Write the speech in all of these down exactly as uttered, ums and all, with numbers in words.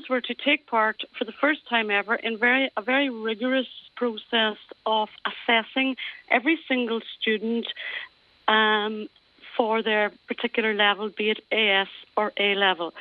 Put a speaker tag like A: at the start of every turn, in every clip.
A: were to take part for the first time ever in very a very rigorous process of assessing every single student um, for their particular level, be it A S or A level.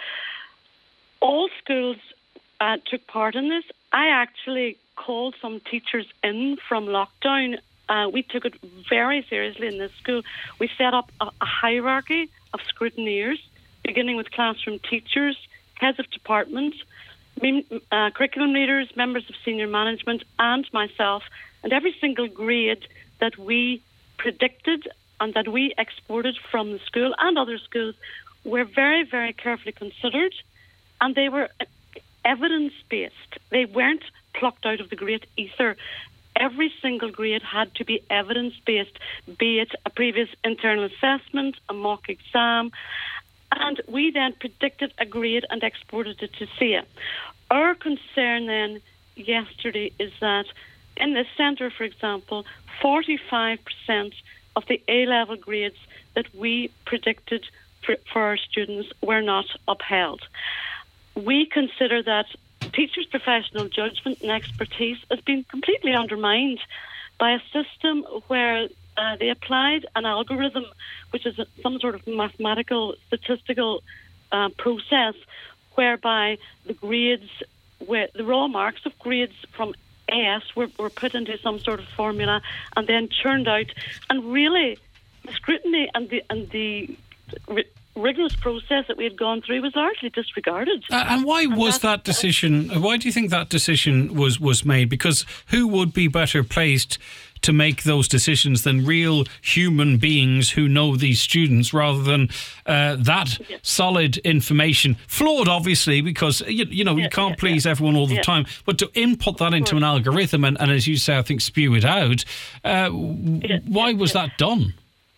A: All schools uh, took part in this. I actually called some teachers in from lockdown. Uh, we took it very seriously in this school. We set up a, a hierarchy of scrutineers, beginning with classroom teachers, heads of department, uh, curriculum leaders, members of senior management, and myself. And every single grade that we predicted and that we exported from the school and other schools were very, very carefully considered, and they were evidence-based. They weren't plucked out of the great ether. Every single grade had to be evidence-based, be it a previous internal assessment, a mock exam, and we then predicted a grade and exported it to S E A. Our concern then yesterday is that in this centre, for example, forty-five percent of the A-level grades that we predicted for, for our students were not upheld. We consider that teachers' professional judgment and expertise has been completely undermined by a system where uh, they applied an algorithm, which is a, some sort of mathematical, statistical uh, process, whereby the grades, where the raw marks of grades from A S were, were put into some sort of formula and then churned out. And really, the scrutiny and the and the rigorous process that we had gone through was largely disregarded.
B: Uh, and why and was that decision, why do you think that decision was, was made? Because who would be better placed to make those decisions than real human beings who know these students, rather than uh, that yeah. solid information, flawed obviously, because you, you know yeah, you can't yeah, please yeah. everyone all the yeah. time, but to input that into an algorithm and, and as you say, I think spew it out, uh, yeah, why was yeah. that done?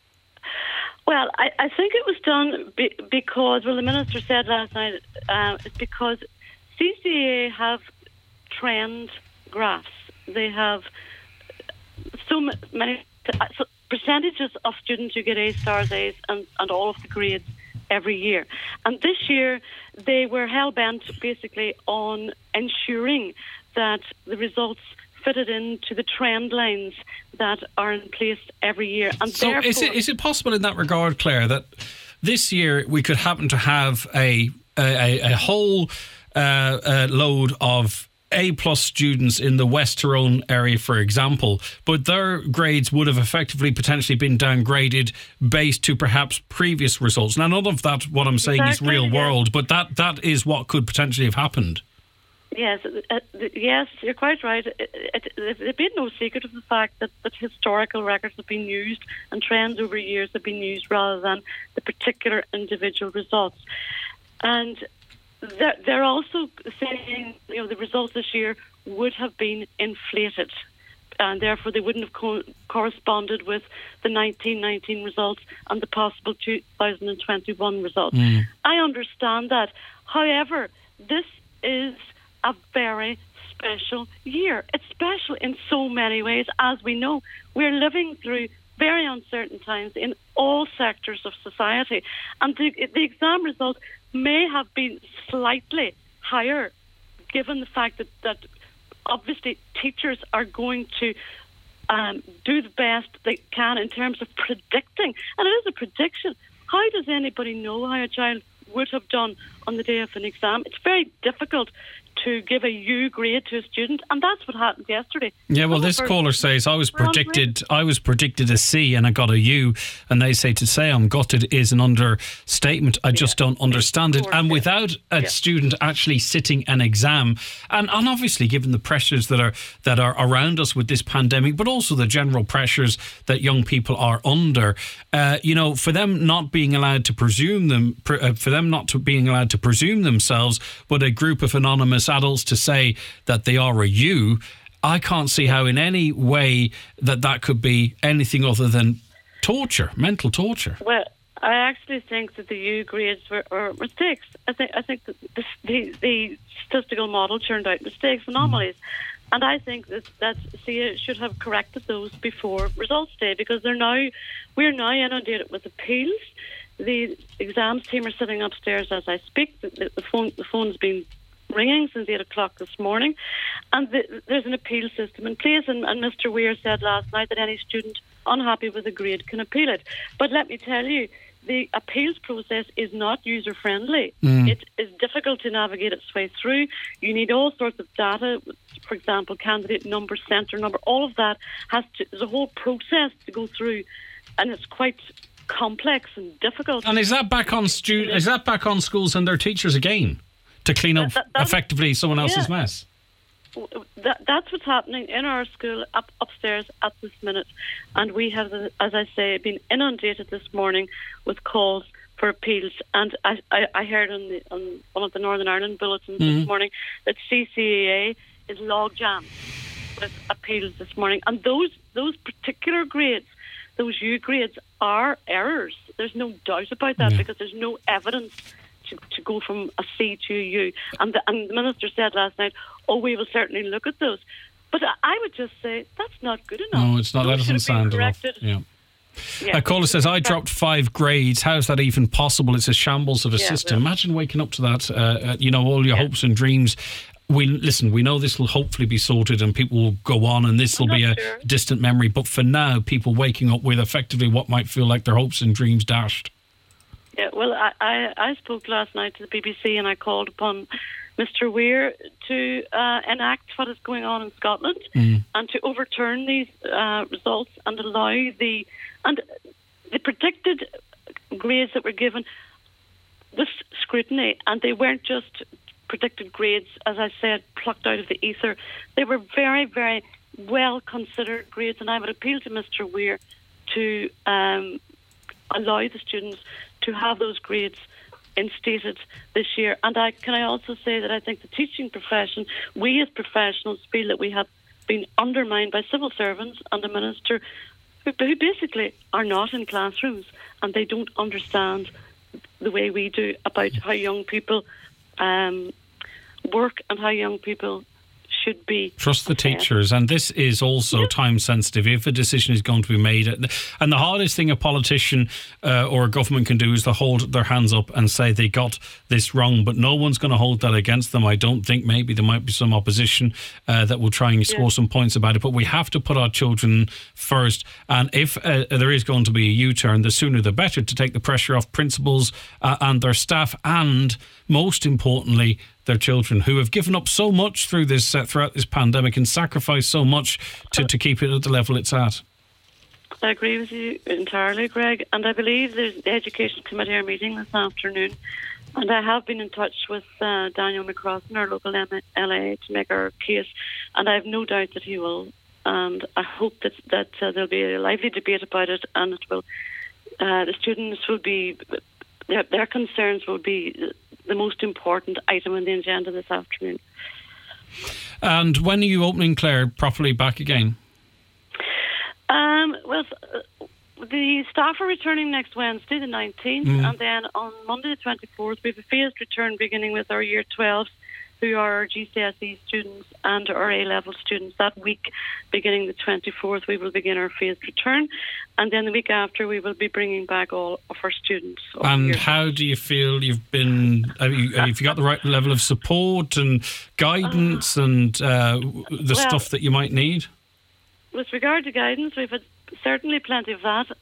A: Well, I, I think it was done be, because, well, the Minister said last night, uh, it's because C C A have trend graphs. They have so many so percentages of students who get A stars, A's, and, and all of the grades every year. And this year, they were hell-bent, basically, on ensuring that the results fitted into the trend lines that are in place every year. And
B: so
A: therefore,
B: is it is it possible in that regard, Claire, that this year we could happen to have a a, a whole uh, uh, load of A-plus students in the West Tyrone area, for example, but their grades would have effectively potentially been downgraded based to perhaps previous results? Now, none of that, what I'm saying, exactly, is real yeah. world, but that that is what could potentially have happened.
A: Yes, uh, yes, you're quite right. It, it, it, they've made no secret of the fact that, that historical records have been used and trends over years have been used rather than the particular individual results. And they're, they're also saying, you know, the results this year would have been inflated, and therefore they wouldn't have co- corresponded with the nineteen nineteen results and the possible two thousand twenty-one results. Mm. I understand that. However, this is a very special year. It's special in so many ways. As we know, we're living through very uncertain times in all sectors of society. And the, the exam results may have been slightly higher, given the fact that, that obviously teachers are going to um, do the best they can in terms of predicting. And it is a prediction. How does anybody know how a child would have done on the day of an exam? It's very difficult to give a U grade to a student, and that's what happened yesterday.
B: Yeah, well, this caller says I was predicted I was predicted a C and I got a U, and they say to say I'm gutted is an understatement. I just yeah. don't understand it. And without a yeah. student actually sitting an exam, and, and obviously given the pressures that are that are around us with this pandemic, but also the general pressures that young people are under, uh, you know, for them not being allowed to presume them, uh, for them not to being allowed to presume themselves, but a group of anonymous adults to say that they are a you, I can't see how in any way that that could be anything other than torture, mental torture.
A: Well, I actually think that the U grades were, were mistakes. I think I think that the, the, the statistical model turned out mistakes, anomalies. Mm. And I think that, that C A should have corrected those before results day, because they're now we're now inundated with appeals. The exams team are sitting upstairs as I speak. The, the phone the phone's been ringing since eight o'clock this morning, and the, there's an appeal system in place. And, and Mister Weir said last night that any student unhappy with a grade can appeal it. But let me tell you, the appeals process is not user-friendly. Mm. It is difficult to navigate its way through. You need all sorts of data, for example, candidate number, centre number, all of that has to, there's a whole process to go through, and it's quite complex and difficult.
B: And is that back on stu- is that back on schools and their teachers again to clean up that, that, effectively someone else's yeah. mess?
A: That, that's what's happening in our school up, upstairs at this minute, and we have, as I say, been inundated this morning with calls for appeals. And I, I, I heard on, the, on one of the Northern Ireland bulletins mm-hmm. this morning that C C A A is log jammed with appeals this morning, and those those particular grades, those U grades, are errors. There's no doubt about that, yeah. because there's no evidence to, to go from a C to a U. And the, and the Minister said last night, oh, we will certainly look at those. But I would just say that's not good enough.
B: No, it's not. That doesn't sound enough. Yeah. Yeah. A caller says, I dropped five grades. How's that even possible? It's a shambles of a yeah, system. Well, imagine waking up to that, uh, uh, you know, all your yeah. hopes and dreams. We Listen, we know this will hopefully be sorted and people will go on and this will be a sure. distant memory. But for now, people waking up with effectively what might feel like their hopes and dreams dashed.
A: Yeah, well, I, I, I spoke last night to the B B C and I called upon Mister Weir to uh, enact what is going on in Scotland mm. and to overturn these uh, results and allow the and the predicted grades that were given with scrutiny, and they weren't just predicted grades, as I said, plucked out of the ether. They were very, very well considered grades, and I would appeal to Mister Weir to um, allow the students to have those grades instated this year. And I can I also say that I think the teaching profession, we as professionals feel that we have been undermined by civil servants and a minister who, who basically are not in classrooms, and they don't understand the way we do about how young people um, work and how young people should be.
B: Trust the teachers, and this is also yeah. time sensitive if a decision is going to be made. And the hardest thing a politician uh, or a government can do is to hold their hands up and say they got this wrong, but no one's going to hold that against them. I don't think. Maybe there might be some opposition uh, that will try and score yeah. some points about it, but we have to put our children first, and if uh, there is going to be a U-turn, the sooner the better, to take the pressure off principals uh, and their staff, and most importantly their children, who have given up so much through this uh, throughout this pandemic and sacrificed so much to, to keep it at the level it's at.
A: I agree with you entirely, Greg, and I believe there's the Education Committee are meeting this afternoon, and I have been in touch with uh, Daniel McCrossan, our local L A, to make our case, and I have no doubt that he will, and I hope that, that uh, there'll be a lively debate about it, and it will, uh, the students will be, their, their concerns will be the most important item on the agenda this afternoon.
B: And when are you opening, Claire, properly back again?
A: Um, well, uh, the staff are returning next Wednesday, the nineteenth, mm. and then on Monday, the twenty-fourth, we have a phased return beginning with our Year twelves, who are our G C S E students and our A-level students. That week, beginning the twenty-fourth, we will begin our phased return. And then the week after, we will be bringing back all of our students.
B: And how do you feel you've been, have you, have you got the right level of support and guidance uh, and uh, the well, stuff that you might need?
A: With regard to guidance, we've had certainly plenty of that.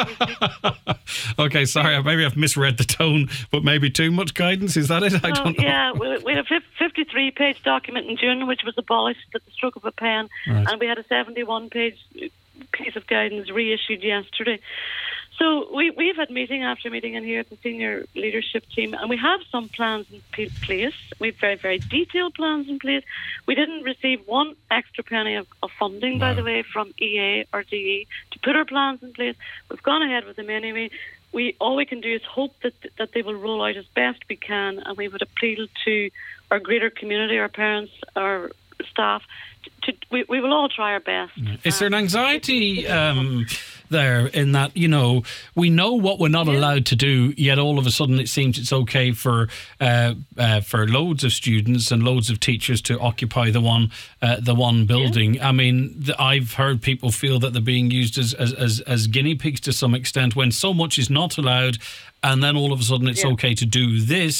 B: Okay, sorry, maybe I've misread the tone, but maybe too much guidance, is that it? I
A: well,
B: don't know.
A: Yeah, we, we had a fifty-three page document in June which was abolished at the stroke of a pen, right. and we had a seventy-one page piece of guidance reissued yesterday. So we, we've had meeting after meeting in here at the senior leadership team, and we have some plans in place. We have very, very detailed plans in place. We didn't receive one extra penny of, of funding, no. by the way, from E A or D E to put our plans in place. We've gone ahead with them anyway. We all we can do is hope that that they will roll out as best we can, and we would appeal to our greater community, our parents, our staff. To, to, we, we will all try our best.
B: Is there an anxiety um, there in that, you know, we know what we're not yeah. allowed to do, yet all of a sudden it seems it's okay for uh, uh, for loads of students and loads of teachers to occupy the one uh, the one building. Yeah. I mean, the, I've heard people feel that they're being used as, as, as, as guinea pigs to some extent when so much is not allowed, and then all of a sudden it's yeah. okay to do this.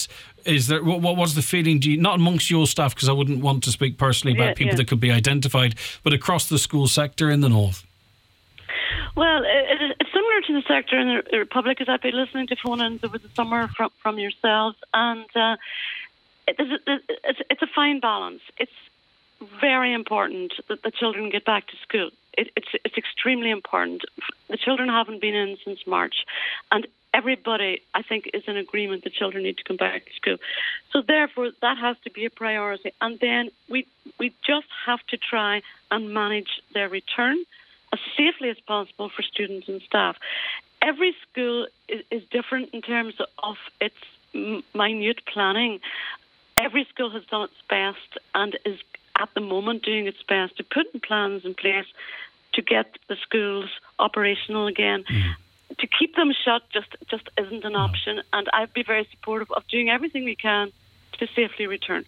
B: is there? What, what was the feeling? Do you, not amongst your staff, because I wouldn't want to speak personally about
A: yeah,
B: people
A: yeah.
B: that could be identified, but across the school sector in the north?
A: Well, it, it's similar to the sector in the Republic, as I've been listening to phone-ins over the summer from, from yourselves, and uh, it, it's, it's a fine balance. It's very important that the children get back to school. It, it's it's extremely important. The children haven't been in since March, and everybody, I think, is in agreement that children need to come back to school. So therefore, that has to be a priority. And then we we just have to try and manage their return as safely as possible for students and staff. Every school is, is different in terms of its minute planning. Every school has done its best and is at the moment doing its best to put in plans in place to get the schools operational again. Mm. To keep them shut just just isn't an option, and I'd be very supportive of doing everything we can to safely return.